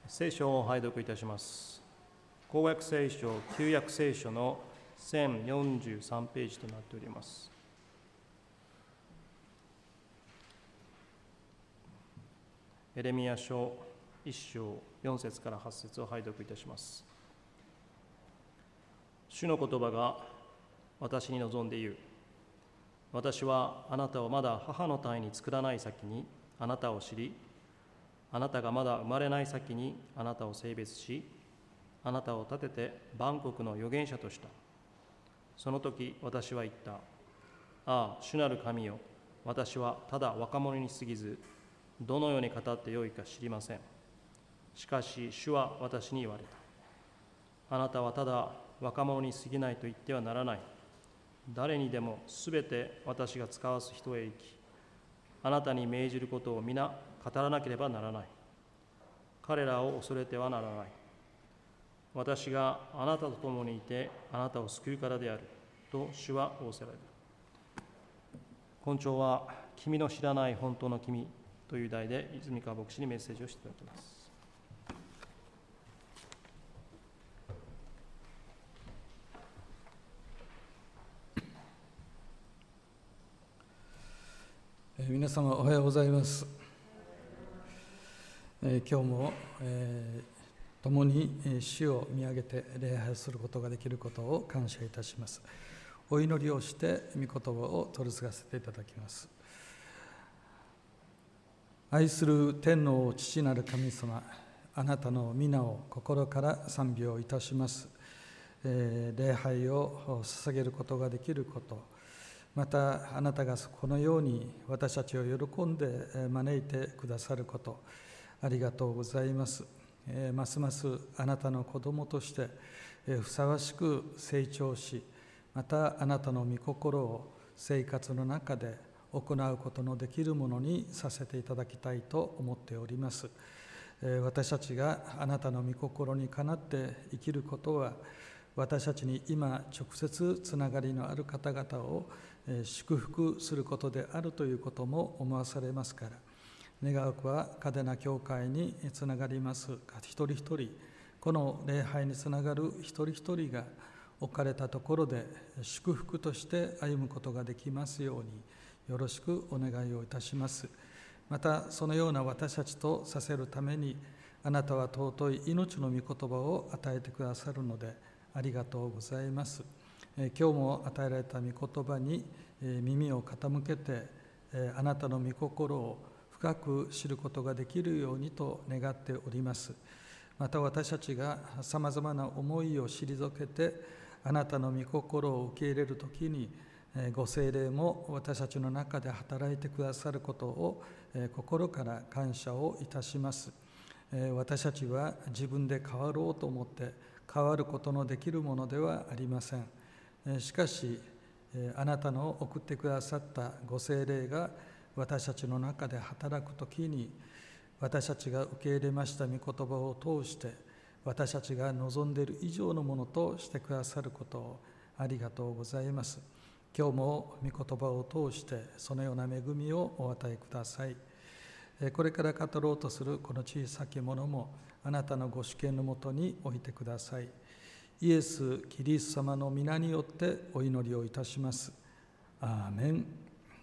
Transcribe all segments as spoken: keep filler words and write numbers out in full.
聖書を拝読いたします。公約聖書、旧約聖書のせんよんじゅうさんページとなっております。エレミヤ書いっ章よん節からはち節を拝読いたします。主の言葉が私に望んで言う。私はあなたをまだ母の胎に作らない先にあなたを知り、あなたがまだ生まれない先にあなたを性別し、あなたを立てて万国の預言者とした。その時私は言った。ああ、主なる神よ、私はただ若者に過ぎず、どのように語ってよいか知りません。しかし主は私に言われた。あなたはただ若者に過ぎないと言ってはならない。誰にでもすべて私が使わす人へ行き、あなたに命じることを皆語らなければならない。彼らを恐れてはならない。私があなたと共にいてあなたを救うからであると主は仰せられる。今朝は君の知らない本当の君という題で泉川牧師にメッセージをしていただきます。 皆様おはようございます。えー、今日も、えー、共に主を見上げて礼拝することができることを感謝いたします。お祈りをして御言葉を取り継がせていただきます。愛する天の父なる神様、あなたの皆を心から賛美をいたします。えー、礼拝を捧げることができること、またあなたがこのように私たちを喜んで招いてくださること、ありがとうございます。えー、ますますあなたの子供としてふさわしく成長し、またあなたの御心を生活の中で行うことのできるものにさせていただきたいと思っております。えー、私たちがあなたの御心にかなって生きることは、私たちに今直接つながりのある方々を祝福することであるということも思わされますから、願わくは嘉手納教会につながります一人一人、この礼拝につながる一人一人が置かれたところで祝福として歩むことができますようによろしくお願いをいたします。またそのような私たちとさせるために、あなたは尊い命の御言葉を与えてくださるのでありがとうございます。今日も与えられた御言葉に耳を傾けて、あなたの御心を深く知ることができるようにと願っております。また私たちがさまざまな思いを退けてあなたの御心を受け入れるときに、ご聖霊も私たちの中で働いてくださることを心から感謝をいたします。私たちは自分で変わろうと思って変わることのできるものではありません。しかしあなたの送ってくださったご聖霊が私たちの中で働くときに、私たちが受け入れました御言葉を通して私たちが望んでいる以上のものとしてくださることをありがとうございます。今日も御言葉を通してそのような恵みをお与えください。これから語ろうとするこの小さきものもあなたのご主権のもとに置いてください。イエス・キリスト様の皆によってお祈りをいたします。アーメン。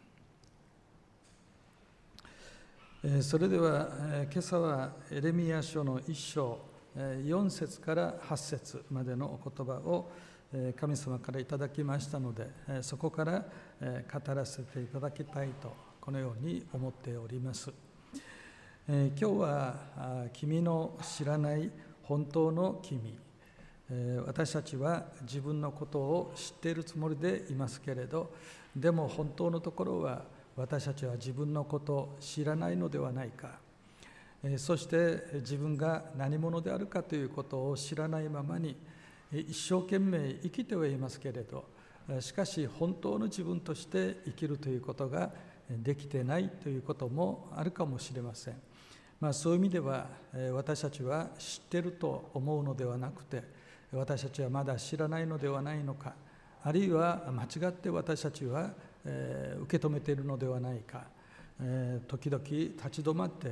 それでは今朝はエレミヤ書のいっ章よん節からはち節までのお言葉を神様からいただきましたので、そこから語らせていただきたいとこのように思っております。今日は君の知らない本当の君、私たちは自分のことを知っているつもりでいますけれど、でも本当のところは私たちは自分のことを知らないのではないか、そして自分が何者であるかということを知らないままに一生懸命生きてはいますけれど、しかし本当の自分として生きるということができてないということもあるかもしれません。まあ、そういう意味では私たちは知っていると思うのではなくて、私たちはまだ知らないのではないのか、あるいは間違って私たちは、えー、受け止めているのではないか、えー、時々立ち止まって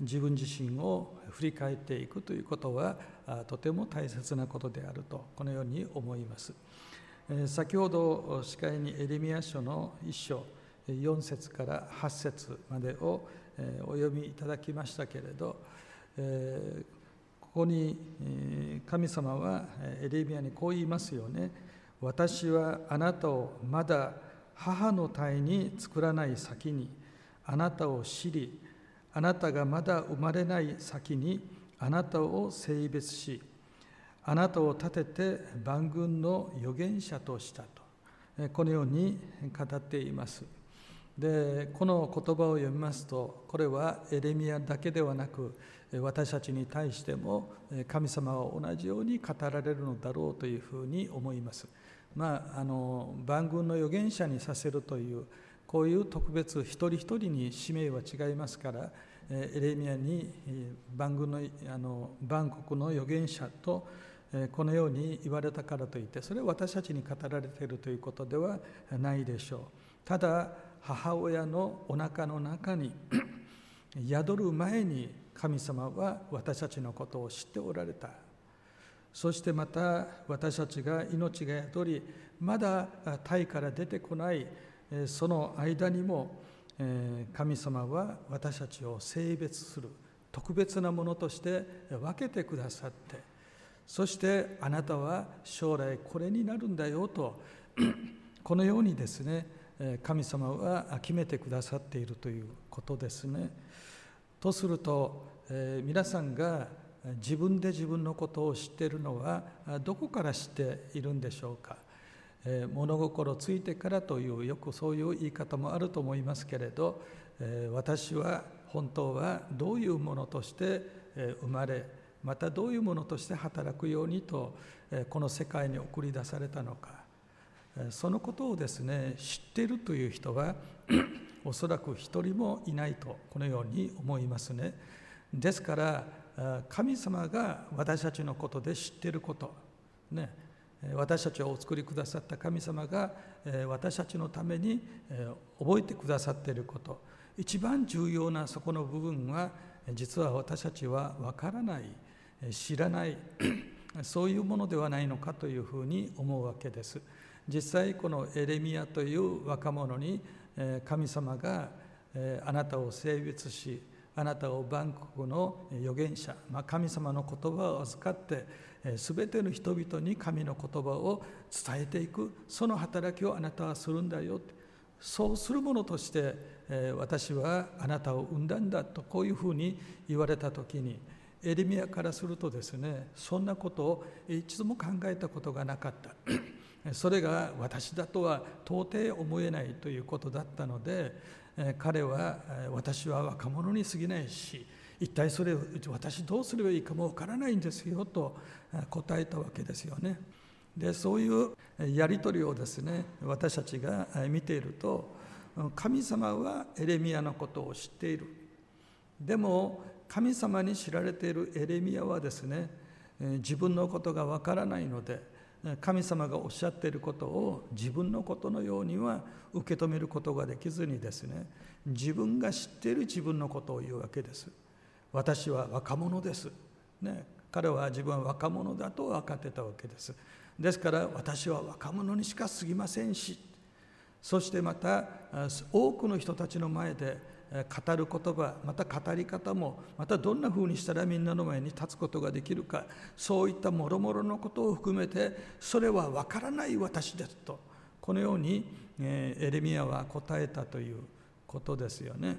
自分自身を振り返っていくということはとても大切なことであると、このように思います。先ほど司会にエレミヤ書の一章よん節からはち節までをお読みいただきましたけれど、ここに神様はエレミヤにこう言いますよね。私はあなたをまだ母の胎に作らない先にあなたを知り、あなたがまだ生まれない先にあなたを性別し、あなたを立てて万軍の預言者としたと、このように語っています。で、この言葉を読みますと、これはエレミヤだけではなく、私たちに対しても神様は同じように語られるのだろうというふうに思います。まあ、あの万軍の預言者にさせるという、こういう特別一人一人に使命は違いますから、エレミヤに万軍の、あの万国の預言者とこのように言われたからといって、それは私たちに語られているということではないでしょう。ただ母親のお腹の中に宿る前に神様は私たちのことを知っておられた。そしてまた私たちが命が宿り、まだ胎から出てこないその間にも神様は私たちを性別する特別なものとして分けてくださって、そしてあなたは将来これになるんだよとこのようにですね、神様は決めてくださっているということですね。とすると、皆さんが自分で自分のことを知っているのはどこから知っているんでしょうか。物心ついてからという、よくそういう言い方もあると思いますけれど、私は本当はどういうものとして生まれ、またどういうものとして働くようにとこの世界に送り出されたのか、そのことをですね知っているという人はおそらく一人もいないと、このように思いますね。ですから神様が私たちのことで知っていることね、私たちをお作りくださった神様が私たちのために覚えてくださっていること、一番重要なそこの部分は実は私たちは分からない、知らないそういうものではないのかというふうに思うわけです。実際このエレミヤという若者に神様があなたを性別し、あなたを万国の預言者、まあ、神様の言葉を預かってすべての人々に神の言葉を伝えていく、その働きをあなたはするんだよ、そうするものとして私はあなたを生んだんだと、こういうふうに言われたときに、エレミヤからするとですね、そんなことを一度も考えたことがなかったそれが私だとは到底思えないということだったので、彼は私は若者に過ぎないし、一体それを私どうすればいいかもわからないんですよと答えたわけですよね。で、そういうやり取りをですね私たちが見ていると、神様はエレミヤのことを知っている。でも神様に知られているエレミヤはですね、自分のことがわからないので、神様がおっしゃっていることを自分のことのようには受け止めることができずにですね、自分が知っている自分のことを言うわけです。私は若者です、ね、彼は自分は若者だと分かってたわけです。ですから私は若者にしか過ぎませんし、そしてまた多くの人たちの前で語る言葉、また語り方も、またどんなふうにしたらみんなの前に立つことができるか、そういったもろもろのことを含めて、それは分からない私ですと、このようにエレミヤは答えたということですよね。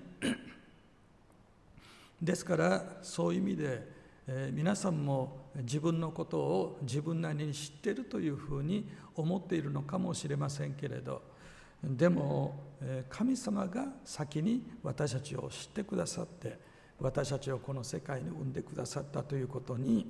ですからそういう意味で、えー、皆さんも自分のことを自分なりに知っているというふうに思っているのかもしれませんけれど、でも神様が先に私たちを知ってくださって、私たちをこの世界に生んでくださったということに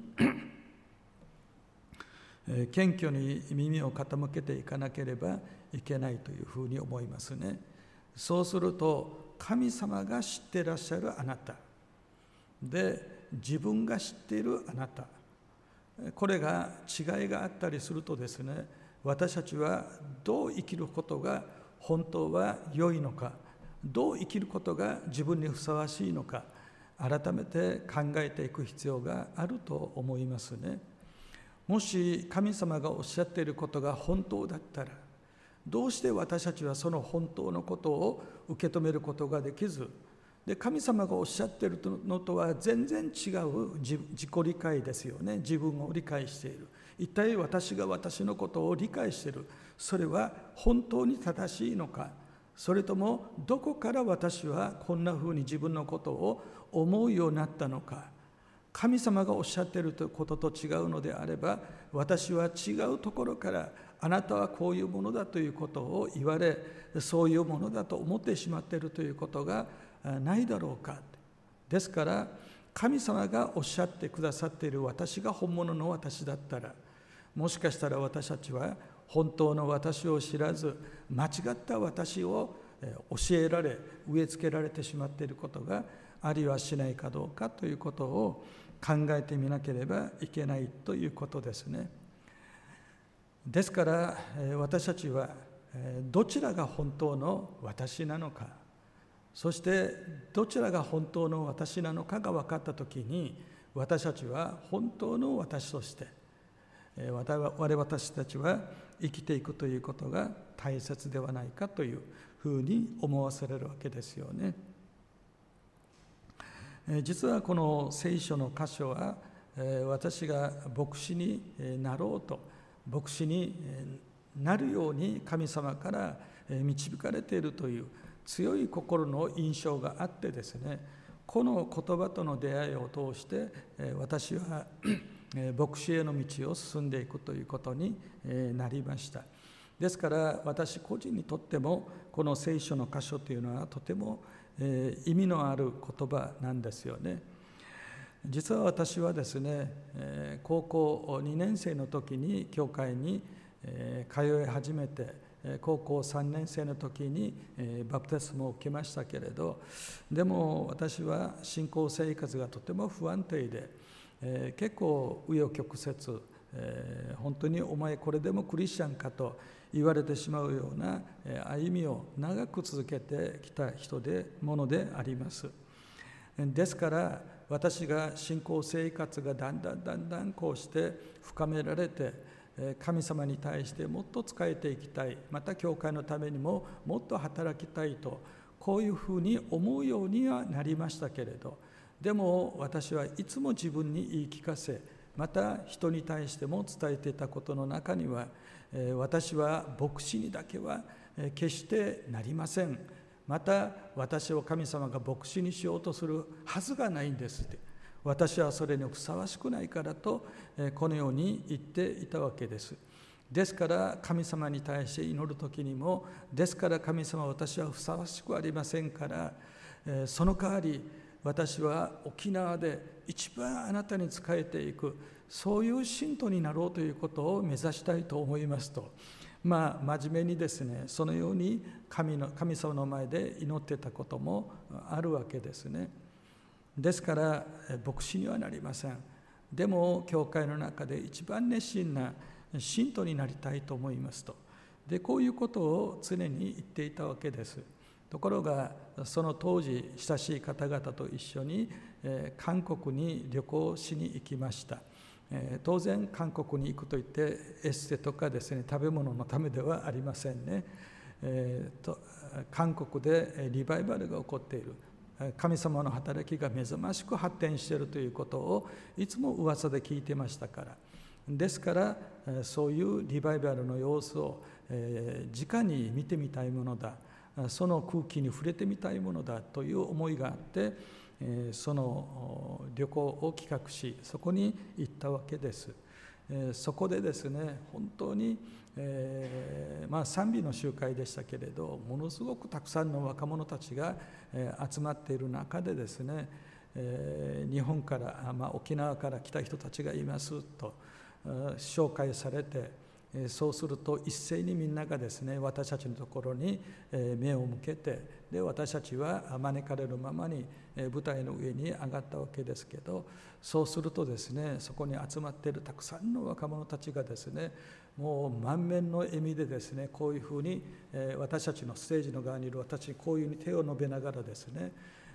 謙虚に耳を傾けていかなければいけないというふうに思いますね。そうすると神様が知っていらっしゃるあなたで、自分が知っているあなた、これが違いがあったりするとですね、私たちはどう生きることが本当は良いのか、どう生きることが自分にふさわしいのか、 改めて考えていく必要があると思いますね。もし神様がおっしゃっていることが本当だったら、どうして私たちはその本当のことを受け止めることができず、で神様がおっしゃっているのとは全然違う自己理解ですよね。自分を理解している。一体私が私のことを理解している。それは本当に正しいのか、それともどこから私はこんなふうに自分のことを思うようになったのか。神様がおっしゃっていることと違うのであれば、私は違うところからあなたはこういうものだということを言われ、そういうものだと思ってしまっているということがないだろうか。ですから神様がおっしゃってくださっている私が本物の私だったら、もしかしたら私たちは本当の私を知らず、間違った私を教えられ植え付けられてしまっていることがありはしないかどうかということを考えてみなければいけないということですね。ですから私たちはどちらが本当の私なのか、そしてどちらが本当の私なのかが分かったときに、私たちは本当の私として我々私たちは生きていくということが大切ではないかというふうに思わせられるわけですよね。実はこの聖書の箇所は、私が牧師になろうと、牧師になるように神様から導かれているという強い心の印象があってですね、この言葉との出会いを通して私は牧師への道を進んでいくということになりました。ですから私個人にとってもこの聖書の箇所というのはとても意味のある言葉なんですよね。実は私はですね、高校にねん生の時に教会に通い始めて、高校さんねん生の時にバプテスマを受けましたけれど、でも私は信仰生活がとても不安定で、結構紆余曲折、本当にお前これでもクリスチャンかと言われてしまうような歩みを長く続けてきた人でものであります。ですから私が信仰生活がだんだんだんだんこうして深められて、神様に対してもっと仕えていきたい、また教会のためにももっと働きたいと、こういうふうに思うようにはなりましたけれど、でも私はいつも自分に言い聞かせ、また人に対しても伝えていたことの中には、私は牧師にだけは決してなりません。また私を神様が牧師にしようとするはずがないんですって、私はそれにふさわしくないからとこのように言っていたわけです。ですから神様に対して祈る時にも、ですから神様私はふさわしくありませんから、その代わり私は沖縄で一番あなたに仕えていく、そういう信徒になろうということを目指したいと思いますと、まあ真面目にですね、そのように 神の神様の前で祈ってたこともあるわけですね。ですから牧師にはなりません。でも教会の中で一番熱心な信徒になりたいと思いますと、でこういうことを常に言っていたわけです。ところがその当時親しい方々と一緒に、えー、韓国に旅行しに行きました。えー、当然韓国に行くといってエステとかですね、食べ物のためではありませんね。えー、と韓国でリバイバルが起こっている、神様の働きが目覚ましく発展しているということをいつも噂で聞いてましたから、ですからそういうリバイバルの様子を、えー、直に見てみたいものだ、その空気に触れてみたいものだという思いがあって、その旅行を企画し、そこに行ったわけです。そこでですね、本当に、えー、まあ賛美の集会でしたけれど、ものすごくたくさんの若者たちが集まっている中でですね、えー、日本から、まあ、沖縄から来た人たちがいますと紹介されて、そうすると一斉にみんながですね、私たちのところに目を向けて、で私たちは招かれるままに舞台の上に上がったわけですけど、そうするとですね、そこに集まっているたくさんの若者たちがですね、もう満面の笑みでですね、こういうふうに私たちのステージの側にいる私にこういうふうに手を伸べながらですね、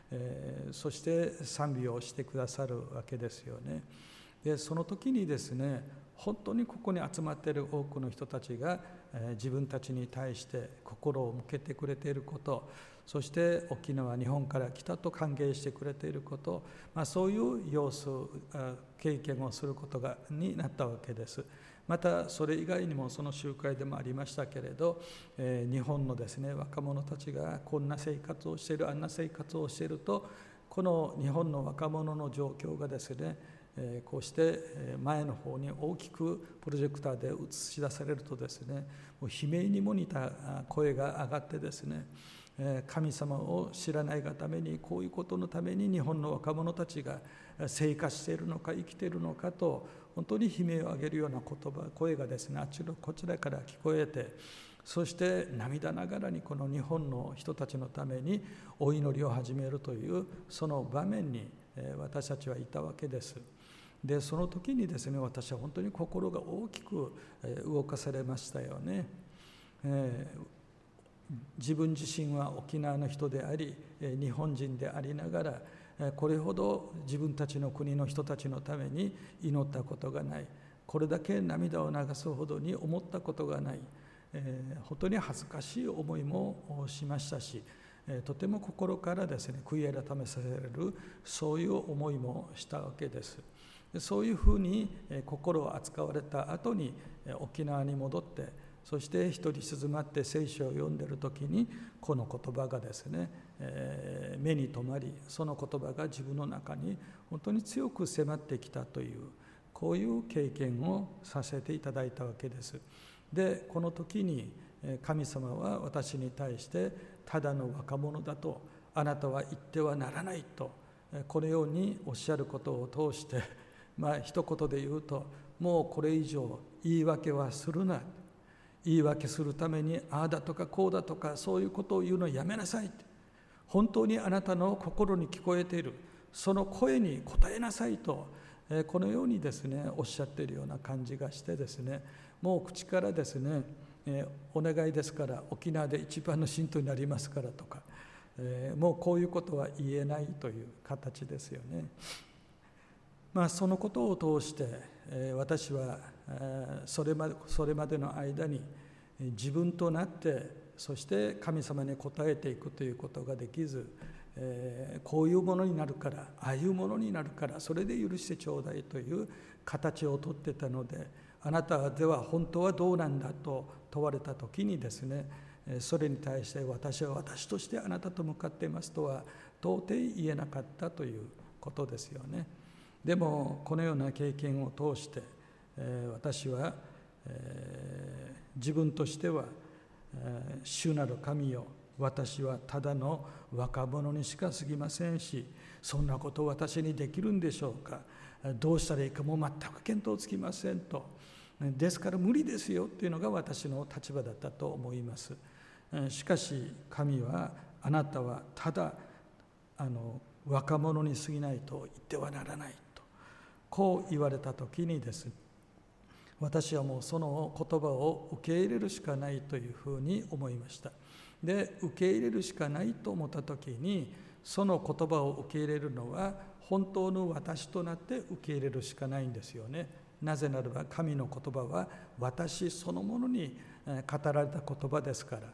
えー、そして賛美をしてくださるわけですよね。でその時にですね、本当にここに集まっている多くの人たちが、えー、自分たちに対して心を向けてくれていること、そして沖縄、日本から来たと歓迎してくれていること、まあ、そういう様子、経験をすることがになったわけです。またそれ以外にもその集会でもありましたけれど、えー、日本のですね若者たちがこんな生活をしている、あんな生活をしていると、この日本の若者の状況がですね、えー、こうして前の方に大きくプロジェクターで映し出されるとですね、もう悲鳴にも似た声が上がってですね、神様を知らないがために、こういうことのために日本の若者たちが生活しているのか生きているのかと、本当に悲鳴を上げるような言葉、声がですね、あちらこちらから聞こえて、そして涙ながらにこの日本の人たちのためにお祈りを始めるというその場面に私たちはいたわけです。でその時にですね、私は本当に心が大きく動かされましたよね。えー自分自身は沖縄の人であり、日本人でありながら、これほど自分たちの国の人たちのために祈ったことがない、これだけ涙を流すほどに思ったことがない、本当に恥ずかしい思いもしましたし、とても心からですね、悔い改めさせられる、そういう思いもしたわけです。そういうふうに心を扱われた後に沖縄に戻って、そして一人静まって聖書を読んでいる時に、この言葉がですね、えー、目に留まり、その言葉が自分の中に本当に強く迫ってきたという、こういう経験をさせていただいたわけです。でこの時に神様は私に対して、ただの若者だとあなたは言ってはならないと、このようにおっしゃることを通して、まあ一言で言うと、もうこれ以上言い訳はするな、言い訳するためにああだとかこうだとか、そういうことを言うのをやめなさい。本当にあなたの心に聞こえているその声に応えなさいと、このようにですねおっしゃっているような感じがしてですね、もう口からですね、お願いですから沖縄で一番の信徒になりますからとか、もうこういうことは言えないという形ですよね。まあ、そのことを通して私はそれまで、それまでの間に自分となって、そして神様に応えていくということができず、こういうものになるから、ああいうものになるから、それで許してちょうだいという形をとってたので、あなたでは本当はどうなんだと問われた時にですね、それに対して私は私としてあなたと向かっていますとは到底言えなかったということですよね。でもこのような経験を通して、えー、私は、えー、自分としては、えー、主なる神よ、私はただの若者にしか過ぎませんし、そんなことを私にできるんでしょうか、どうしたらいいかもう全く見当つきませんと、ですから無理ですよっていうのが私の立場だったと思います。しかし神は、あなたはただあの若者に過ぎないと言ってはならないと、こう言われた時にですね、私はもうその言葉を受け入れるしかないというふうに思いました。で受け入れるしかないと思った時に、その言葉を受け入れるのは本当の私となって受け入れるしかないんですよね。なぜならば神の言葉は私そのものに語られた言葉ですから、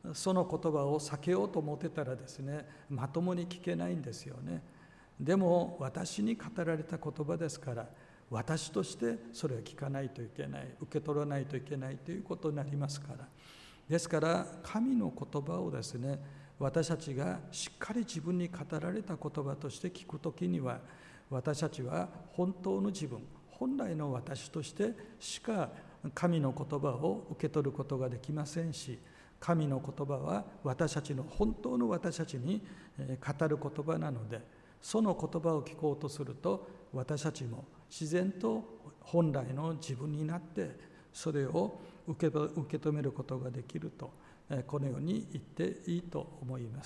その言葉を避けようと思ってたらですね、まともに聞けないんですよね。でも私に語られた言葉ですから、私としてそれを聞かないといけない、受け取らないといけないということになりますから、ですから神の言葉をですね、私たちがしっかり自分に語られた言葉として聞くときには、私たちは本当の自分、本来の私としてしか神の言葉を受け取ることができませんし、神の言葉は私たちの本当の私たちに語る言葉なので、その言葉を聞こうとすると、私たちも自然と本来の自分になってそれを受け、受け止めることができると、このように言っていいと思います。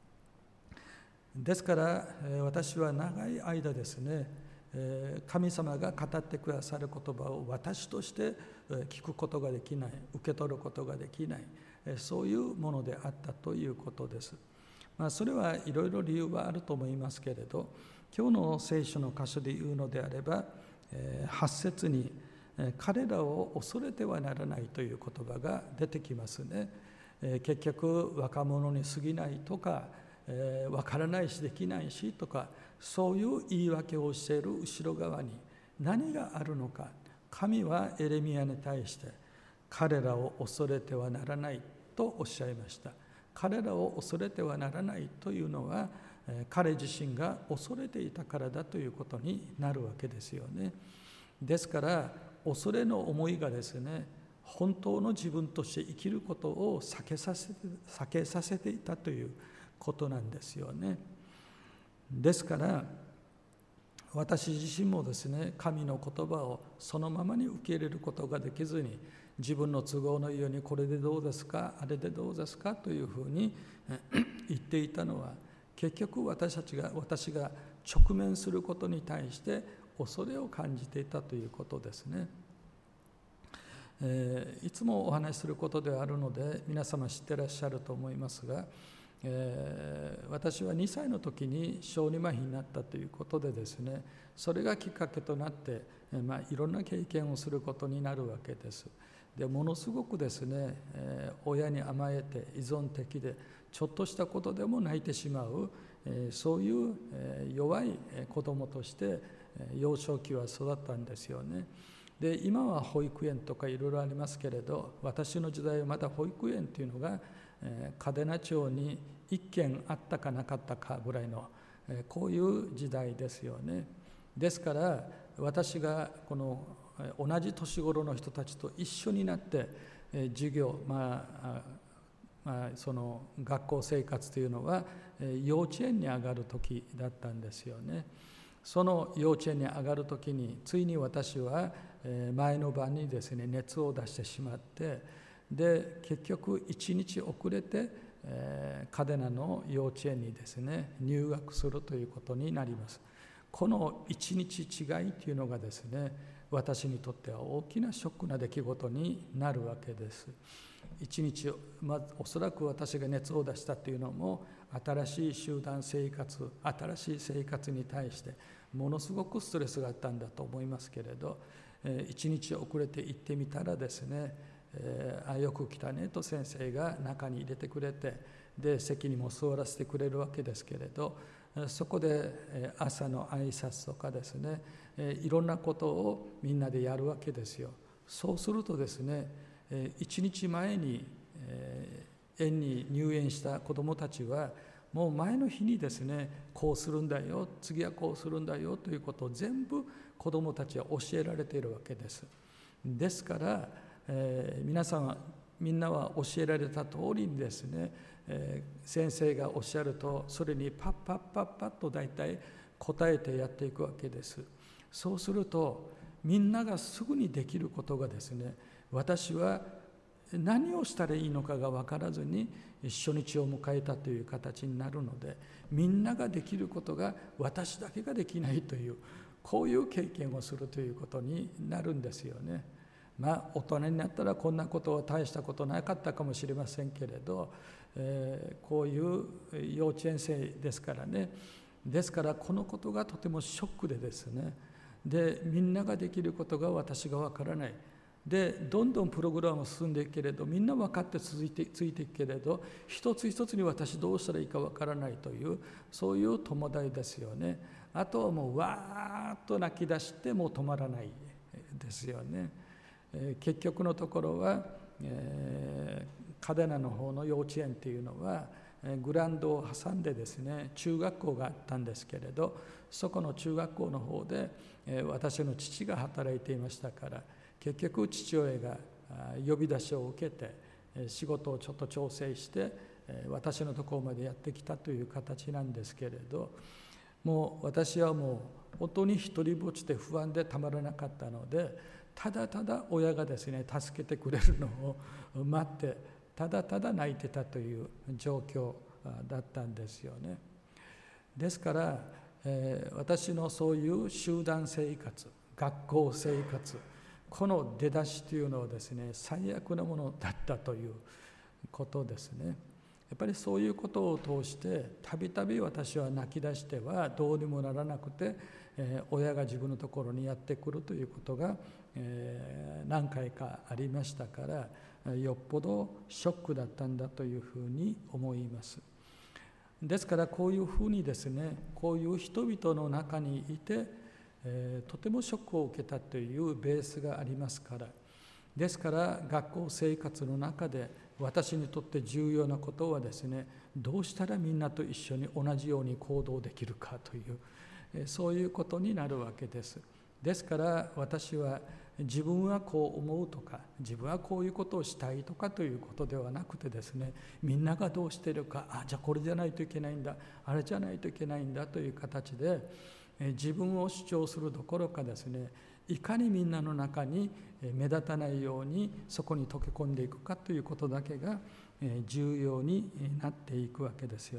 ですから私は長い間ですね、神様が語ってくださる言葉を私として聞くことができない、受け取ることができない、そういうものであったということです。 まあ、それはいろいろ理由はあると思いますけれど、今日の聖書の箇所で言うのであれば、えー、はち節に、えー、彼らを恐れてはならないという言葉が出てきますね。えー、結局若者に過ぎないとか、えー、分からないしできないしとか、そういう言い訳をしている後ろ側に何があるのか。神はエレミヤに対して彼らを恐れてはならないとおっしゃいました。彼らを恐れてはならないというのは、彼自身が恐れていたからだということになるわけですよね。ですから恐れの思いがですね、本当の自分として生きることを避けさせて、避けさせていたということなんですよね。ですから私自身もですね、神の言葉をそのままに受け入れることができずに、自分の都合のようにこれでどうですか、あれでどうですかというふうに言っていたのは、結局私たちが私が直面することに対して恐れを感じていたということですね。えー、いつもお話しすることではあるので皆様知ってらっしゃると思いますが、えー、私はにさいの時に小児麻痺になったということでですね、それがきっかけとなって、えーまあ、いろんな経験をすることになるわけです。でものすごくですね、えー、親に甘えて依存的で、ちょっとしたことでも泣いてしまう、えー、そういう、えー、弱い子供として、えー、幼少期は育ったんですよね。で今は保育園とかいろいろありますけれど、私の時代はまだ保育園というのが、えー、嘉手納町にいっけんあったかなかったかぐらいの、えー、こういう時代ですよね。ですから私がこの同じ年頃の人たちと一緒になって、えー、授業、まあまあ、その学校生活というのは、えー、幼稚園に上がる時だったんですよね。その幼稚園に上がる時についに私は前の晩にですね熱を出してしまって、で結局いちにち遅れて嘉手納の幼稚園にですね入学するということになります。このいちにち違いというのがですね、私にとっては大きなショックな出来事になるわけです。一日、まずおそらく私が熱を出したというのも新しい集団生活、新しい生活に対してものすごくストレスがあったんだと思いますけれど、一日遅れて行ってみたらですね、えー、あよく来たねと先生が中に入れてくれて、で席にも座らせてくれるわけですけれど、そこで朝の挨拶とかですね、いろんなことをみんなでやるわけですよ。そうするとですね、一日前に園に入園した子どもたちはもう前の日にですね、こうするんだよ、次はこうするんだよということを全部子どもたちは教えられているわけです。ですから、えー、皆さんはみんなは教えられた通りにですね、えー、先生がおっしゃるとそれにパッパッパッパッと大体答えてやっていくわけです。そうするとみんながすぐにできることがですね、私は何をしたらいいのかが分からずに初日を迎えたという形になるので、みんなができることが私だけができないという、こういう経験をするということになるんですよね。まあ大人になったらこんなことは大したことなかったかもしれませんけれど、えー、こういう幼稚園生ですからね。ですからこのことがとてもショックでですね、でみんなができることが私が分からない。でどんどんプログラム進んでいくけれど、みんな分かって続いてついていくけれど、一つ一つに私どうしたらいいか分からないという、そういう友達ですよね。あとはもうわーっと泣き出してもう止まらないですよね。えー、結局のところは、えー、嘉手納の方の幼稚園っていうのはグラウンドを挟んでですね中学校があったんですけれど、そこの中学校の方で、えー、私の父が働いていましたから、結局父親が呼び出しを受けて仕事をちょっと調整して私のところまでやってきたという形なんですけれど、もう私はもう本当に一人ぼっちで不安でたまらなかったので、ただただ親がですね助けてくれるのを待ってただただ泣いてたという状況だったんですよね。ですから、えー、私のそういう集団生活、学校生活、この出だしというのはですね最悪なものだったということですね。 っぱりそういうことを通してたびたび私は泣き出してはどうにもならなくて、えー、親が自分のところにやってくるということが、えー、何回かありましたから、よっぽどショックだったんだというふうに思います。ですからこういうふうにですね、こういう人々の中にいて、えー、とてもショックを受けたというベースがありますから、ですから学校生活の中で私にとって重要なことはですね、どうしたらみんなと一緒に同じように行動できるかという、そういうことになるわけです。ですから私は自分はこう思うとか、自分はこういうことをしたいとかということではなくてですね、みんながどうしているか、あ、じゃあこれじゃないといけないんだ、あれじゃないといけないんだという形で自分を主張するどころかですね、いかにみんなの中に目立たないようにそこに溶け込んでいくかということだけが重要になっていくわけですよ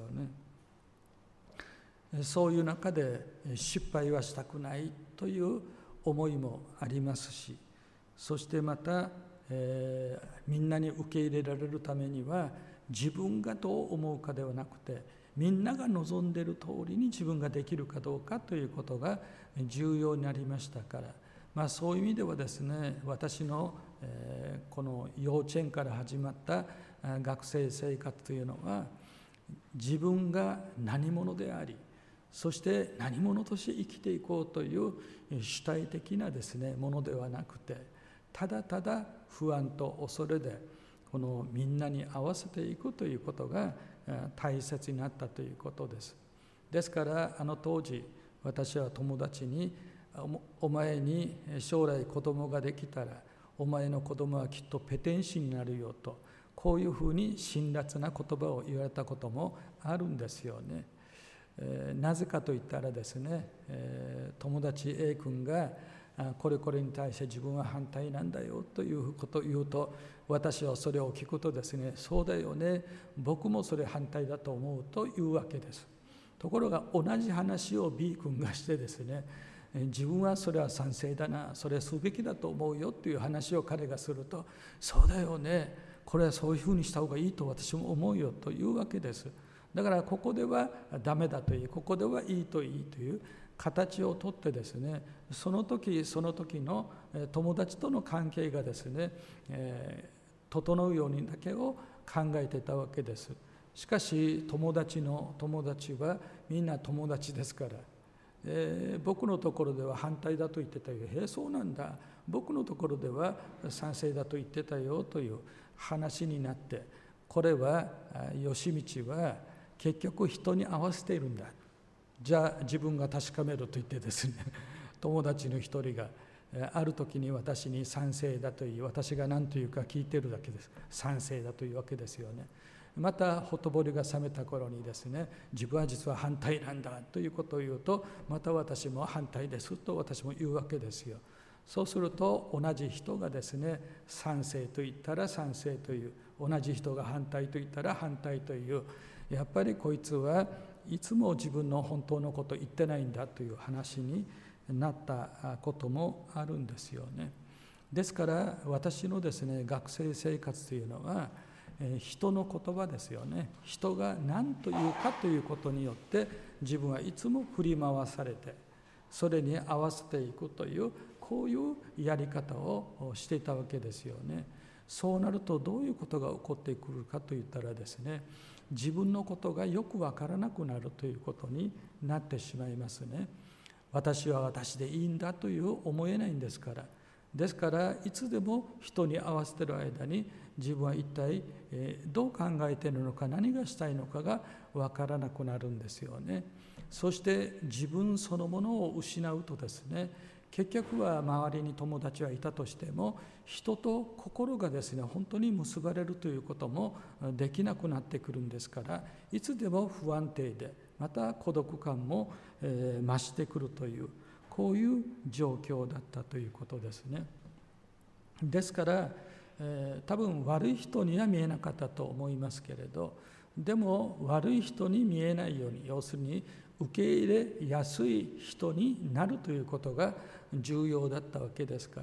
ね。そういう中で失敗はしたくないという思いもありますし、そしてまた、えー、みんなに受け入れられるためには自分がどう思うかではなくて、みんなが望んでいる通りに自分ができるかどうかということが重要になりましたから、まあ、そういう意味ではですね、私の、えー、この幼稚園から始まった学生生活というのは、自分が何者であり、そして何者として生きていこうという主体的なですね、ものではなくて、ただただ不安と恐れでこのみんなに合わせていくということが大切になったということです。ですからあの当時、私は友達に、お前に将来子供ができたらお前の子供はきっとペテン師になるよと、こういうふうに辛辣な言葉を言われたこともあるんですよね。えー、なぜかといったらですね、えー、友達 A 君がこれこれに対して自分は反対なんだよということを言うと、私はそれを聞くとですね、そうだよね、僕もそれ反対だと思うというわけです。ところが同じ話を B 君がしてですね、自分はそれは賛成だな、それはすべきだと思うよという話を彼がすると、そうだよね、これはそういうふうにした方がいいと私も思うよというわけです。だからここではダメだという、ここではいいといいという形をとってですね、その時その時の友達との関係がですね、えー、整うようにだけを考えていたわけです。しかし友達の友達はみんな友達ですから、えー、僕のところでは反対だと言ってたよ、へえそうなんだ、僕のところでは賛成だと言ってたよという話になって、これは義道は結局人に合わせているんだ、じゃあ自分が確かめると言ってですね、友達の一人がある時に私に賛成だと言い、私が何というか聞いてるだけです。賛成だというわけですよね。またほとぼりが冷めた頃にですね、自分は実は反対なんだということを言うと、また私も反対ですと私も言うわけですよ。そうすると同じ人がですね、賛成と言ったら賛成という、同じ人が反対と言ったら反対という、やっぱりこいつはいつも自分の本当のことを言ってないんだという話になったこともあるんですよね。ですから私のですね、学生生活というのは人の言葉ですよね。人が何というかということによって自分はいつも振り回されて、それに合わせていくという、こういうやり方をしていたわけですよね。そうなるとどういうことが起こってくるかといったらですね、自分のことがよくわからなくなるということになってしまいますね。私は私でいいんだという思えないんですから。ですからいつでも人に合わせている間に自分は一体どう考えているのか、何がしたいのかがわからなくなるんですよね。そして自分そのものを失うとですね、結局は周りに友達はいたとしても、人と心がですね本当に結ばれるということもできなくなってくるんですから、いつでも不安定で、また孤独感も、えー、増してくるという、こういう状況だったということですね。ですから、えー、多分悪い人には見えなかったと思いますけれど、でも悪い人に見えないように、要するに受け入れやすい人になるということが重要だったわけですから、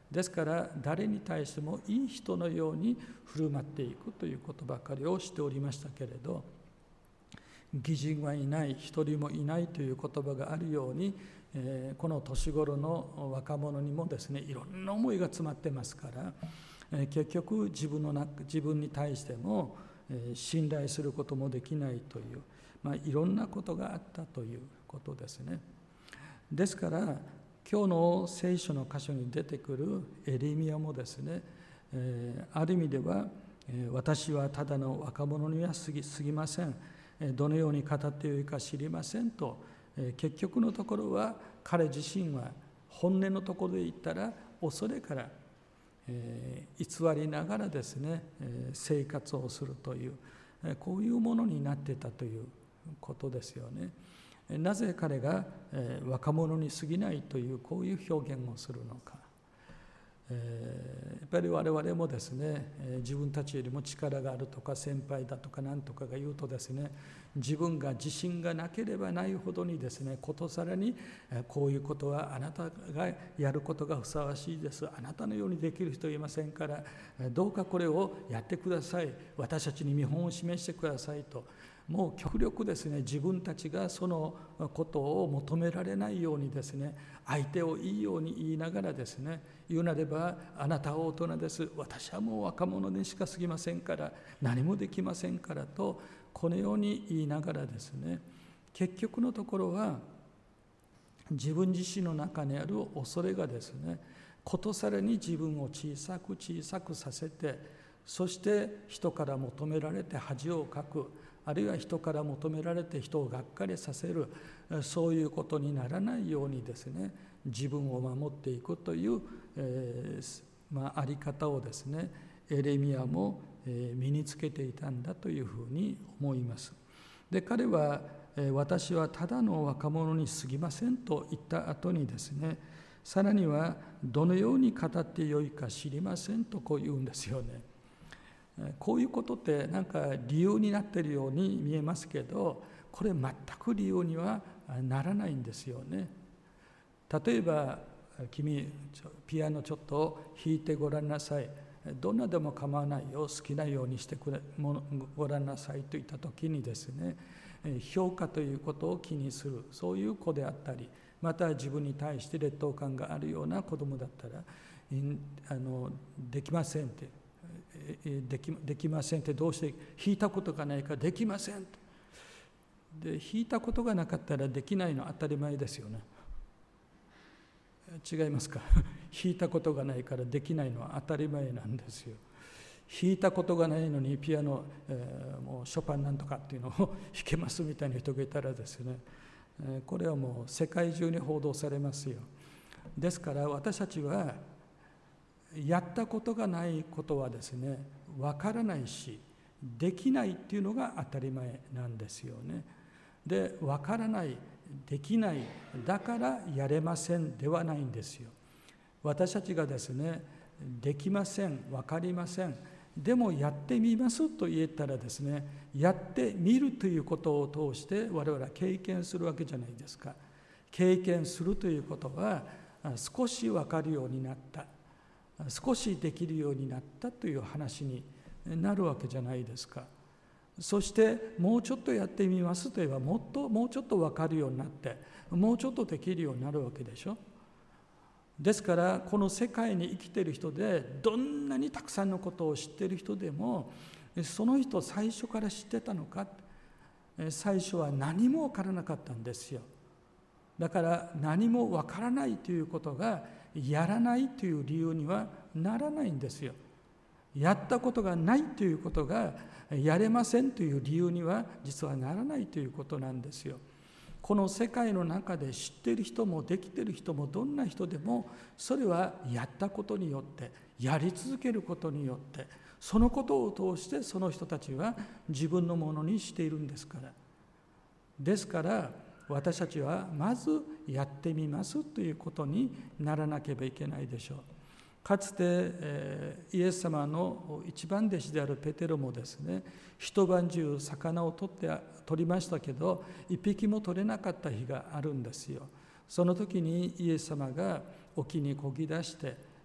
ですから誰に対してもいい人のように振る舞っていくということばかりをしておりましたけれど、義人はいない、一人もいないという言葉があるように、えー、この年頃の若者にもですね、いろんな思いが詰まってますから、えー、結局自分の中自分に対しても、えー、信頼することもできないという、まあ、いろんなことがあったということですね。ですから今日の聖書の箇所に出てくるエレミヤもですね、えー、ある意味では、えー、私はただの若者には過ぎ、過ぎません、どのように語ってよいか知りませんと、結局のところは彼自身は本音のところで言ったら恐れから、えー、偽りながらですね、えー、生活をするという、こういうものになっていたということですよね。なぜ彼が、えー、若者に過ぎないというこういう表現をするのか。えー、やっぱり我々もですね、えー、自分たちよりも力があるとか先輩だとか何とかが言うとですね、自分が自信がなければないほどにですね、ことさらに、えー、こういうことはあなたがやることがふさわしいです、あなたのようにできる人いませんから、えー、どうかこれをやってください、私たちに見本を示してくださいと、もう極力ですね、自分たちがそのことを求められないようにですね、相手をいいように言いながらですね、言うなればあなたは大人です、私はもう若者にしか過ぎませんから何もできませんからと、このように言いながらですね、結局のところは自分自身の中にある恐れがですね、ことさらに自分を小さく小さくさせて、そして人から求められて恥をかく、あるいは人から求められて人をがっかりさせる、そういうことにならないようにですね、自分を守っていくという、えーまあ、あり方をですね、エレミヤも、えー、身につけていたんだというふうに思います。で、彼は、えー、私はただの若者に過ぎませんと言った後にですね、さらにはどのように語ってよいか知りませんとこう言うんですよね。こういうことってなんか理由になっているように見えますけど、これ全く理由にはならないんですよね。例えば君ピアノちょっと弾いてごらんなさい、どんなでも構わないよ、好きなようにしてくれごらんなさいと言った時にですね、評価ということを気にする、そういう子であったり、また自分に対して劣等感があるような子供だったら、あのできませんってでき、できませんって、どうして弾いたことがないからできませんと。で、弾いたことがなかったらできないのは当たり前ですよね。違いますか？弾いたことがないからできないのは当たり前なんですよ。弾いたことがないのにピアノ、えー、もうショパンなんとかっていうのを弾けますみたいな人がいたらですね、えー、これはもう世界中に報道されますよ。ですから私たちはやったことがないことはですね、わからないし、できないっていうのが当たり前なんですよね。で、わからない、できない、だからやれませんではないんですよ。私たちがですね、できません、わかりません、でもやってみますと言えたらですね、やってみるということを通して我々は経験するわけじゃないですか。経験するということは少しわかるようになった、少しできるようになったという話になるわけじゃないですか。そしてもうちょっとやってみますといえば、もっともうちょっと分かるようになって、もうちょっとできるようになるわけでしょ。ですからこの世界に生きている人で、どんなにたくさんのことを知っている人でも、その人最初から知ってたのか、最初は何も分からなかったんですよ。だから何も分からないということがやらないという理由にはならないんですよ。やったことがないということがやれませんという理由には実はならないということなんですよ。この世界の中で知っている人もできている人もどんな人でも、それはやったことによって、やり続けることによって、そのことを通してその人たちは自分のものにしているんですから。ですから私たちはまずやってみますということにならなければいけないでしょう。かつて、えー、イエス様の一番弟子であるペテロもですね、一晩中魚を取って取りましたけど、一匹も取れなかった日があるんですよ。その時にイエス様が沖にこぎ出して、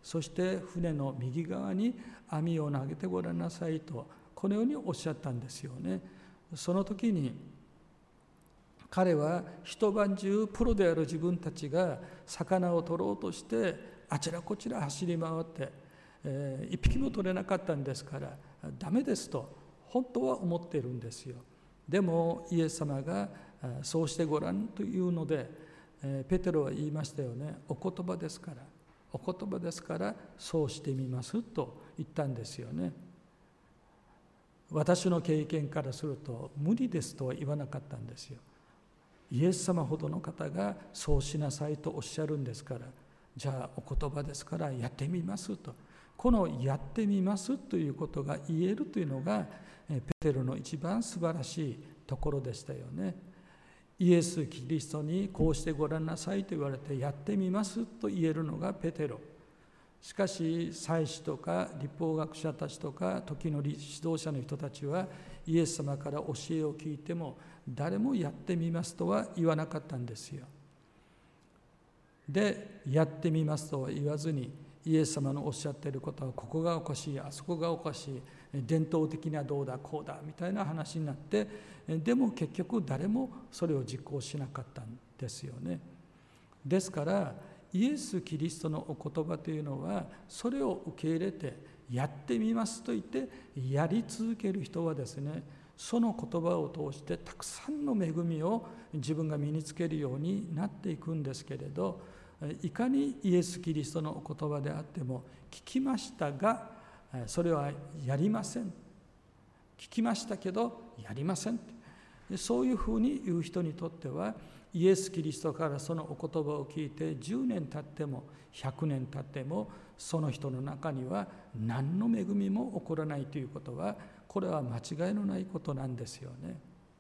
そして船の右側に網を投げてごらんなさいと、このようにおっしゃったんですよね。その時に彼は一晩中プロである自分たちが魚を取ろうとしてあちらこちら走り回って、えー、一匹も取れなかったんですからダメですと本当は思っているんですよ。でもイエス様がそうしてごらんというので、えー、ペテロは言いましたよね。お言葉ですからお言葉ですからそうしてみますと言ったんですよね。私の経験からすると無理ですとは言わなかったんですよ。イエス様ほどの方がそうしなさいとおっしゃるんですから、じゃあお言葉ですからやってみますと、このやってみますということが言えるというのがペテロの一番素晴らしいところでしたよね。イエス・キリストにこうしてごらんなさいと言われてやってみますと言えるのがペテロ。しかし祭司とか律法学者たちとか時の指導者の人たちはイエス様から教えを聞いても誰もやってみますとは言わなかったんですよ。で、やってみますとは言わずにイエス様のおっしゃっていることはここがおかしい、あそこがおかしい、伝統的にはどうだこうだみたいな話になって、でも結局誰もそれを実行しなかったんですよね。ですからイエス・キリストのお言葉というのはそれを受け入れてやってみますと言ってやり続ける人はですね、その言葉を通してたくさんの恵みを自分が身につけるようになっていくんですけれど、いかにイエス・キリストのお言葉であっても聞きましたがそれはやりません、聞きましたけどやりません、そういうふうに言う人にとってはイエス・キリストからそのお言葉を聞いてじゅうねん経ってもひゃくねん経ってもその人の中には何の恵みも起こらないということは、これは間違いのないことなんですよね。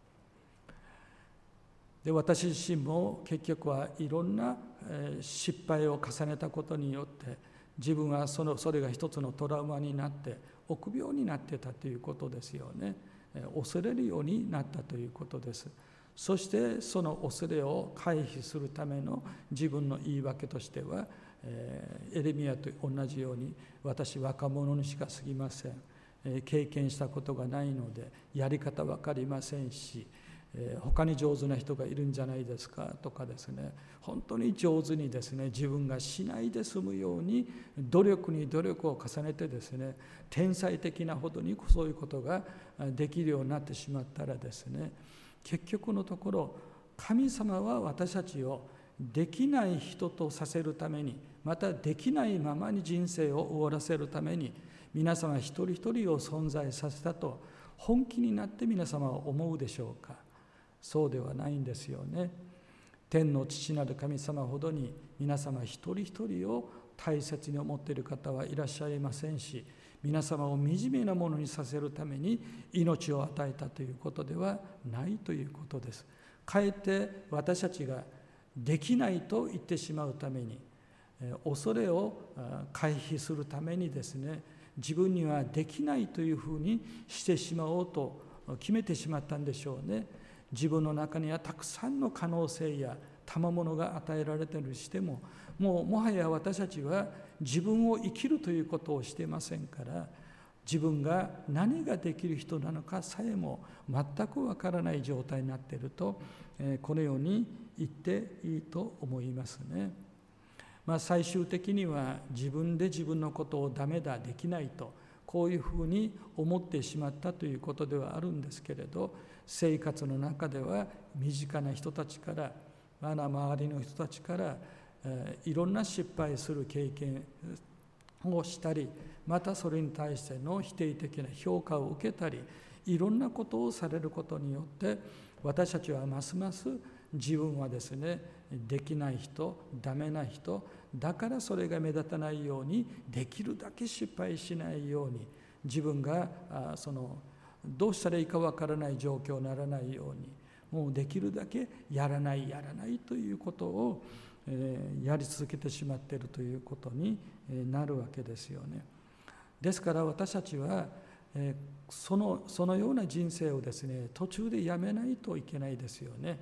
で、私自身も結局はいろんな失敗を重ねたことによって自分はそのそれが一つのトラウマになって臆病になってたということですよね。恐れるようになったということです。そしてその恐れを回避するための自分の言い訳としては、エレミヤと同じように私若者にしか過ぎません、経験したことがないのでやり方分かりませんし、他に上手な人がいるんじゃないですかとかですね、本当に上手にですね自分がしないで済むように努力に努力を重ねてですね、天才的なほどにそういうことができるようになってしまったらですね、結局のところ神様は私たちをできない人とさせるために、またできないままに人生を終わらせるために皆様一人一人を存在させたと本気になって皆様は思うでしょうか。そうではないんですよね。天の父なる神様ほどに皆様一人一人を大切に思っている方はいらっしゃいませんし、皆様を惨めなものにさせるために命を与えたということではないということです。かえって私たちができないと言ってしまうために、恐れを回避するためにですね、自分にはできないというふうにしてしまおうと決めてしまったんでしょうね。自分の中にはたくさんの可能性や賜物が与えられているにしても、もうもはや私たちは自分を生きるということをしていませんから、自分が何ができる人なのかさえも全くわからない状態になっていると、このように言っていいと思いますね。まあ、最終的には自分で自分のことをダメだ、できないとこういうふうに思ってしまったということではあるんですけれど、生活の中では身近な人たちから、まだ周りの人たちから、えー、いろんな失敗する経験をしたり、またそれに対しての否定的な評価を受けたり、いろんなことをされることによって私たちはますます自分はですね、できない人、ダメな人だからそれが目立たないようにできるだけ失敗しないように、自分があそのどうしたらいいかわからない状況にならないように、もうできるだけやらないやらないということを、えー、やり続けてしまっているということになるわけですよね。ですから私たちは、えー、その、そのような人生をですね、途中でやめないといけないですよね。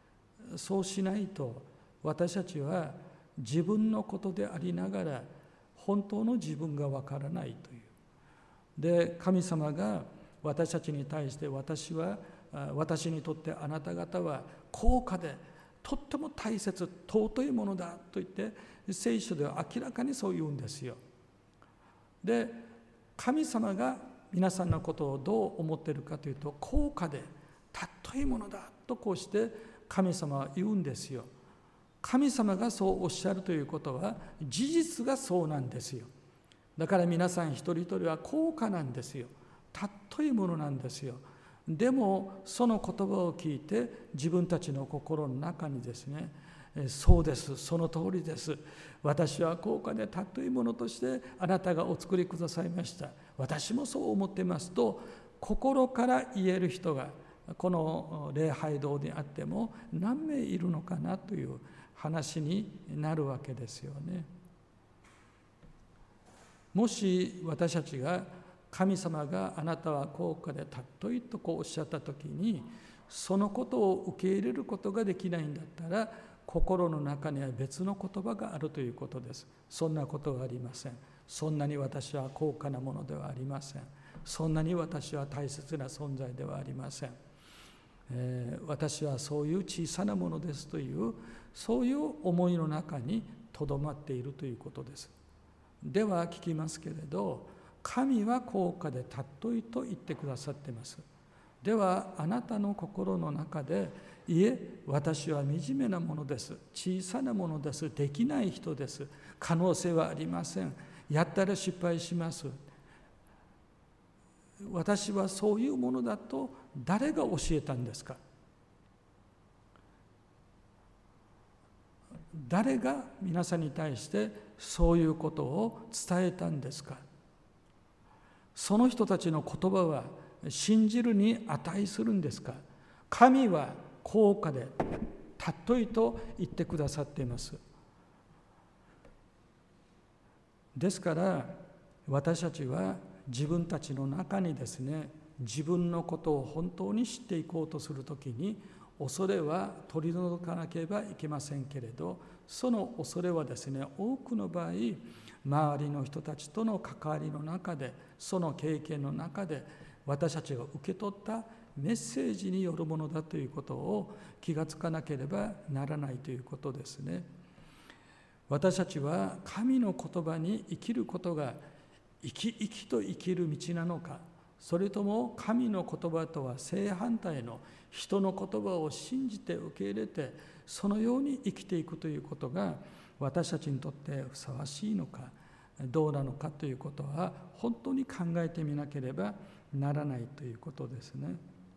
そうしないと私たちは自分のことでありながら本当の自分がわからないという。で、神様が私たちに対して、私は私にとってあなた方は高価でとっても大切、尊いものだと言って聖書では明らかにそう言うんですよ。で、神様が皆さんのことをどう思っているかというと、高価で尊いものだとこうして神様は言うんですよ。神様がそうおっしゃるということは事実がそうなんですよ。だから皆さん一人一人は高価なんですよ。尊いものなんですよ。でもその言葉を聞いて自分たちの心の中にですね、そうです、その通りです、私は高価で尊いものとしてあなたがお作りくださいました、私もそう思ってますと心から言える人がこの礼拝堂であっても何名いるのかなという話になるわけですよね。もし私たちが神様があなたは高価で尊いとこうおっしゃったときに、そのことを受け入れることができないんだったら、心の中には別の言葉があるということです。そんなことはありません。そんなに私は高価なものではありません。そんなに私は大切な存在ではありません。えー、私はそういう小さなものですという、そういう思いの中にとどまっているということです。では聞きますけれど、神は高価で尊いと言ってくださっています。ではあなたの心の中で、いえ、私は惨めなものです、小さなものです、できない人です、可能性はありません、やったら失敗します、私はそういうものだと誰が教えたんですか？誰が皆さんに対してそういうことを伝えたんですか？その人たちの言葉は信じるに値するんですか？神は高価で尊いと言ってくださっています。ですから私たちは自分たちの中にですね、自分のことを本当に知っていこうとするときに、恐れは取り除かなければいけませんけれど、その恐れはですね、多くの場合周りの人たちとの関わりの中で、その経験の中で私たちが受け取ったメッセージによるものだということを気がつかなければならないということですね。私たちは神の言葉に生きることが生き生きと生きる道なのか、それとも神の言葉とは正反対の人の言葉を信じて受け入れて、そのように生きていくということが私たちにとってふさわしいのかどうなのかということは本当に考えてみなければならないということですね。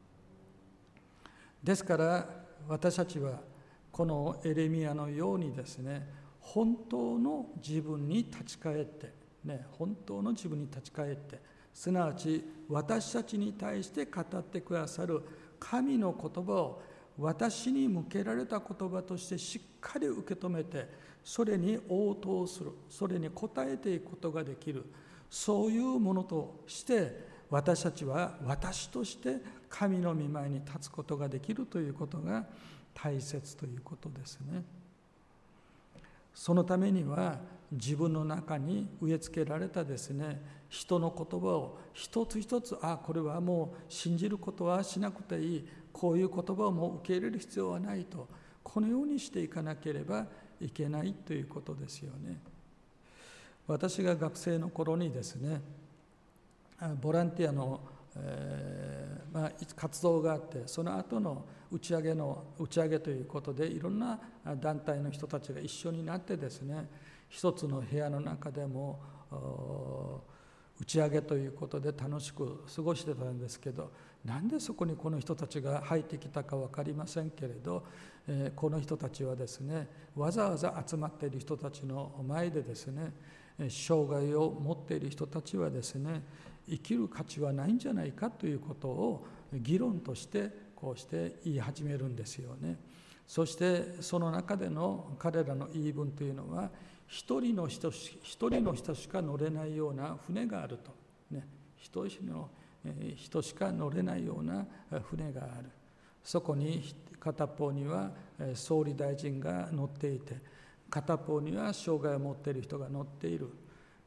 ですから私たちはこのエレミヤのようにですね、本当の自分に立ち返ってね、本当の自分に立ち返って、すなわち私たちに対して語ってくださる神の言葉を私に向けられた言葉としてしっかり受け止めて、それに応答する、それに応えていくことができる、そういうものとして私たちは私として神の御前に立つことができるということが大切ということですね。そのためには自分の中に植え付けられたですね、人の言葉を一つ一つ、あ、これはもう信じることはしなくていい、こういう言葉をもう受け入れる必要はないと、このようにしていかなければいけないということですよね。私が学生の頃にですね、ボランティアの、えーまあ、活動があって、その後の打ち上げの打ち上げということでいろんな団体の人たちが一緒になってですね、一つの部屋の中でも打ち上げということで楽しく過ごしてたんですけど、なんでそこにこの人たちが入ってきたか分かりませんけれど、えー、この人たちはですね、わざわざ集まっている人たちの前でですね、生涯を持っている人たちはですね、生きる価値はないんじゃないかということを議論としてこうして言い始めるんですよね。そしてその中での彼らの言い分というのは、一人の人一人の人しか乗れないような船があると、ね、一人の人しか乗れないような船がある。そこに片方には総理大臣が乗っていて、片方には障害を持っている人が乗っている。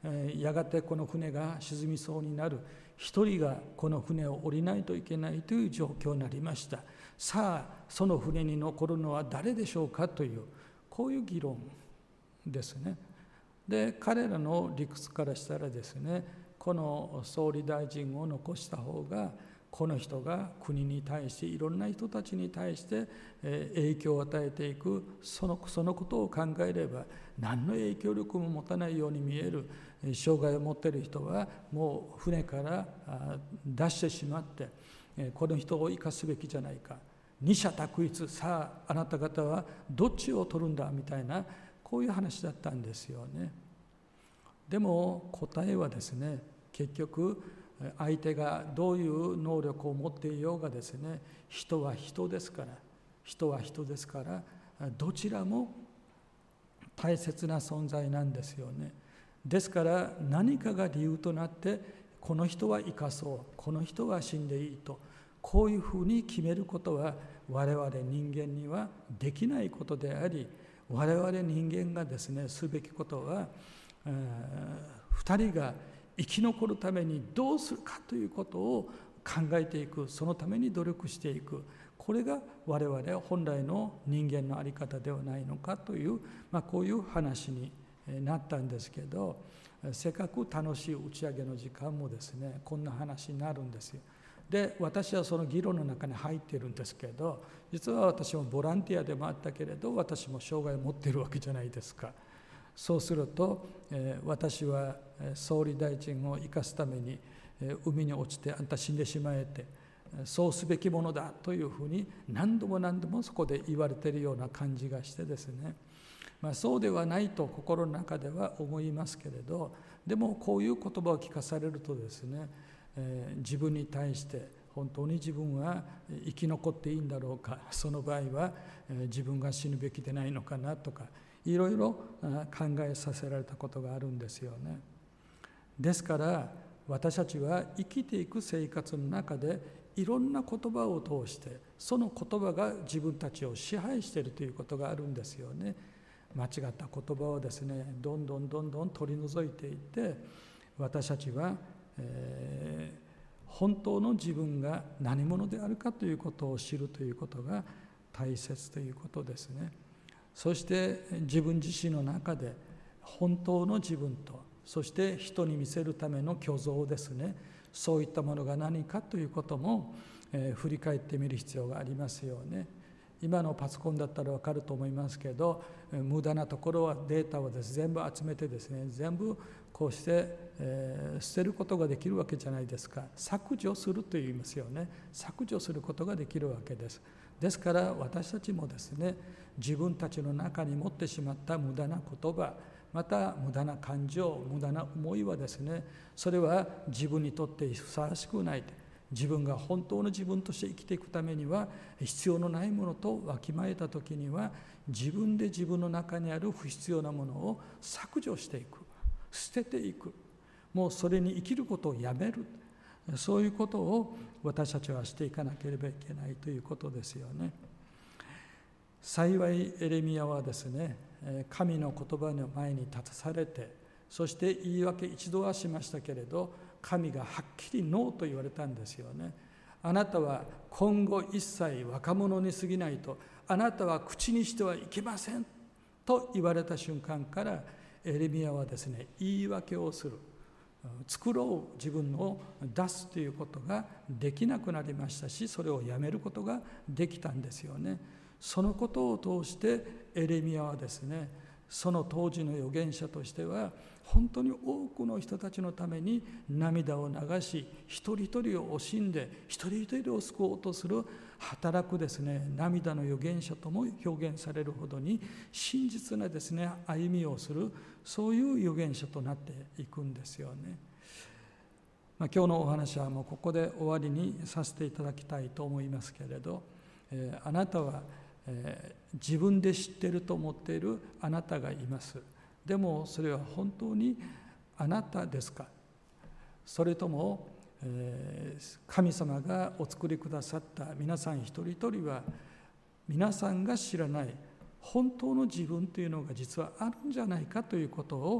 やがてこの船が沈みそうになる。一人がこの船を降りないといけないという状況になりました。さあその船に残るのは誰でしょうかという、こういう議論ですね。で彼らの理屈からしたらですね、この総理大臣を残した方が、この人が国に対していろんな人たちに対して影響を与えていく、その、そのことを考えれば何の影響力も持たないように見える障害を持っている人はもう船から出してしまって、この人を生かすべきじゃないか、二者択一、さああなた方はどっちを取るんだみたいな、こういう話だったんですよね。でも答えはですね、結局相手がどういう能力を持っていようがですね、人は人ですから人は人ですからどちらも大切な存在なんですよね。ですから何かが理由となって、この人は生かそう、この人は死んでいいと、こういうふうに決めることは我々人間にはできないことであり、我々人間がですねすべきことは、ふたりが生き残るためにどうするかということを考えていく、そのために努力していく、これが我々本来の人間の在り方ではないのかという、まあ、こういう話になったんですけど、せっかく楽しい打ち上げの時間もですねこんな話になるんですよ。で私はその議論の中に入っているんですけど、実は私もボランティアでもあったけれど、私も障害を持っているわけじゃないですか。そうすると、えー、私は総理大臣を生かすために、えー、海に落ちてあんた死んでしまえて、そうすべきものだというふうに何度も何度もそこで言われているような感じがしてですね、まあ、そうではないと心の中では思いますけれど、でもこういう言葉を聞かされるとですね、えー、自分に対して本当に自分は生き残っていいんだろうか、その場合は、えー、自分が死ぬべきでないのかなとか、いろいろ考えさせられたことがあるんですよね。ですから私たちは生きていく生活の中でいろんな言葉を通して、その言葉が自分たちを支配しているということがあるんですよね。間違った言葉をですねどんどんどんどん取り除いていって、私たちは、えー、本当の自分が何者であるかということを知るということが大切ということですね。そして自分自身の中で本当の自分と、そして人に見せるための虚像ですね、そういったものが何かということも、えー、振り返ってみる必要がありますよね。今のパソコンだったら分かると思いますけど、無駄なところはデータをです、全部集めてですね、全部こうして、えー、捨てることができるわけじゃないですか。削除すると言いますよね。削除することができるわけです。ですから私たちもですね、自分たちの中に持ってしまった無駄な言葉、また無駄な感情、無駄な思いはですね、それは自分にとってふさわしくない。自分が本当の自分として生きていくためには必要のないものとわきまえたときには、自分で自分の中にある不必要なものを削除していく、捨てていく、もうそれに生きることをやめる、そういうことを私たちはしていかなければいけないということですよね。幸いエレミヤはですね、神の言葉の前に立たされて、そして言い訳一度はしましたけれど、神がはっきりノーと言われたんですよね。あなたは今後一切若者に過ぎないと、あなたは口にしてはいけませんと言われた瞬間から、エレミヤはですね、言い訳をする、作ろう、自分を出すということができなくなりましたし、それをやめることができたんですよね。そのことを通してエレミヤはですね、その当時の預言者としては本当に多くの人たちのために涙を流し、一人一人を惜しんで一人一人を救おうとする働くですね、涙の預言者とも表現されるほどに真実なですね歩みをする、そういう預言者となっていくんですよね。まあ、今日のお話はもうここで終わりにさせていただきたいと思いますけれど、えー、あなたはえー、自分で知っていると思っているあなたがいます。でもそれは本当にあなたですか？それとも、えー、神様がお作りくださった皆さん一人一人は皆さんが知らない本当の自分というのが実はあるんじゃないかということを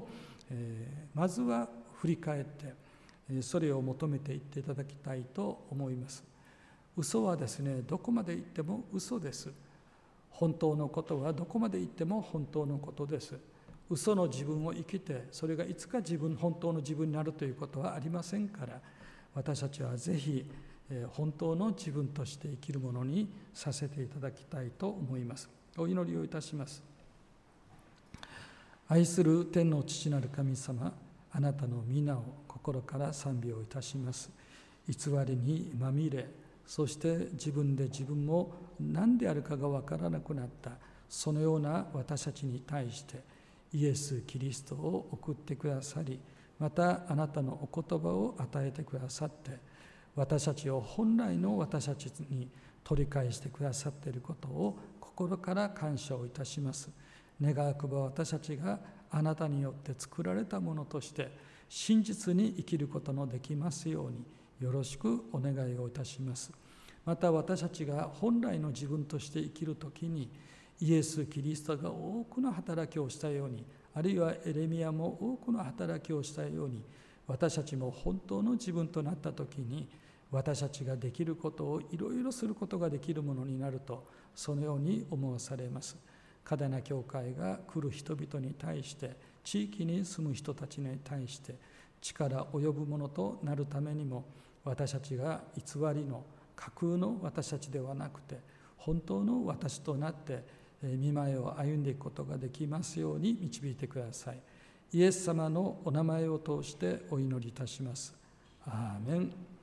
まずは振り返ってそれを求めていっていただきたいと思います。嘘はですね、どこまで言っても嘘です。本当のことはどこまで言っても本当のことです。嘘の自分を生きて、それがいつか自分、本当の自分になるということはありませんから、私たちはぜひ本当の自分として生きるものにさせていただきたいと思います。お祈りをいたします。愛する天の父なる神様、あなたの皆を心から賛美をいたします。偽りにまみれ、そして自分で自分も何であるかが分からなくなった、そのような私たちに対してイエス・キリストを送ってくださり、またあなたのお言葉を与えてくださって、私たちを本来の私たちに取り返してくださっていることを心から感謝をいたします。願わくば私たちがあなたによって作られたものとして真実に生きることのできますようによろしくお願いをいたします。また私たちが本来の自分として生きるときに、イエス・キリストが多くの働きをしたように、あるいはエレミヤも多くの働きをしたように、私たちも本当の自分となったときに、私たちができることをいろいろすることができるものになると、そのように思わされます。嘉手納教会が来る人々に対して、地域に住む人たちに対して力及ぶものとなるためにも、私たちが偽りの架空の私たちではなくて、本当の私となって御前を歩んでいくことができますように導いてください。イエス様のお名前を通してお祈りいたします。アーメン。